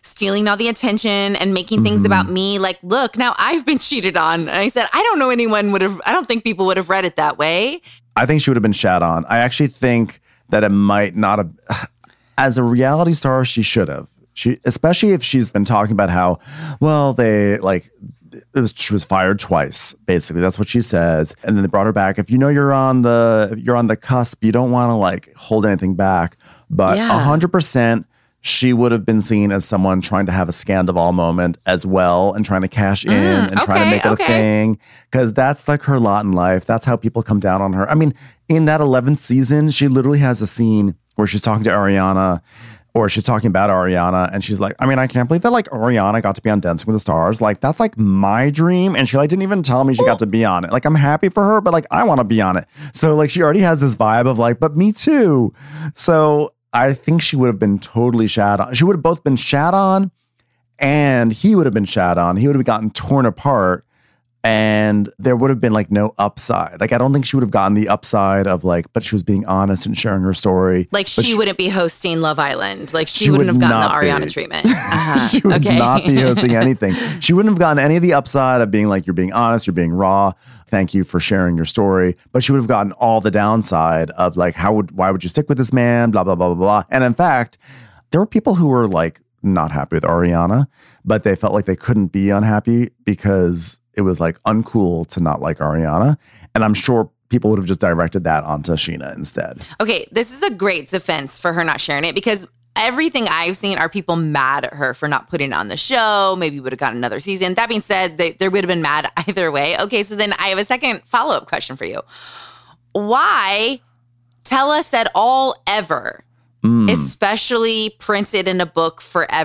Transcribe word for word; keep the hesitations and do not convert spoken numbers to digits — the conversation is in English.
stealing all the attention and making things Mhm. about me. Like, look, now I've been cheated on. And I said, I don't know anyone would have, I don't think people would have read it that way. I think she would have been shat on. I actually think that it might not have, as a reality star, she should have. She, especially if she's been talking about how, well, they like, it was, she was fired twice, basically. That's what she says. And then they brought her back. If you know you're on the you're on the cusp, you don't want to like hold anything back. But a Yeah. hundred percent, she would have been seen as someone trying to have a Scandival moment as well and trying to cash in Mm, and trying to okay, make it okay. a thing. Because that's like her lot in life. That's how people come down on her. I mean, in that eleventh season, she literally has a scene where she's talking to Ariana. Or she's talking about Ariana and she's like, I mean, I can't believe that like Ariana got to be on Dancing with the Stars. Like, that's like my dream. And she like didn't even tell me she got to be on it. Like, I'm happy for her, but like, I want to be on it. So like, she already has this vibe of like, but me too. So I think she would have been totally shat on. She would have both been shat on and he would have been shat on. He would have gotten torn apart. And there would have been like no upside. Like, I don't think she would have gotten the upside of like, but she was being honest and sharing her story. Like But she, wouldn't be hosting Love Island. Like she, She wouldn't would have gotten the not Ariana be. treatment. Uh-huh. She would okay. not be hosting anything. She wouldn't have gotten any of the upside of being like, you're being honest, you're being raw. Thank you for sharing your story. But she would have gotten all the downside of like, how would, why would you stick with this man? Blah, blah, blah, blah, blah. And in fact, there were people who were like not happy with Ariana, but they felt like they couldn't be unhappy because it was like uncool to not like Ariana. And I'm sure people would have just directed that onto Sheena instead. Okay, this is a great defense for her not sharing it because everything I've seen are people mad at her for not putting it on the show. Maybe would have gotten another season. That being said, they, they would have been mad either way. Okay, so then I have a second follow-up question for you. Why tell us that all ever, Mm. especially printed in a book forever,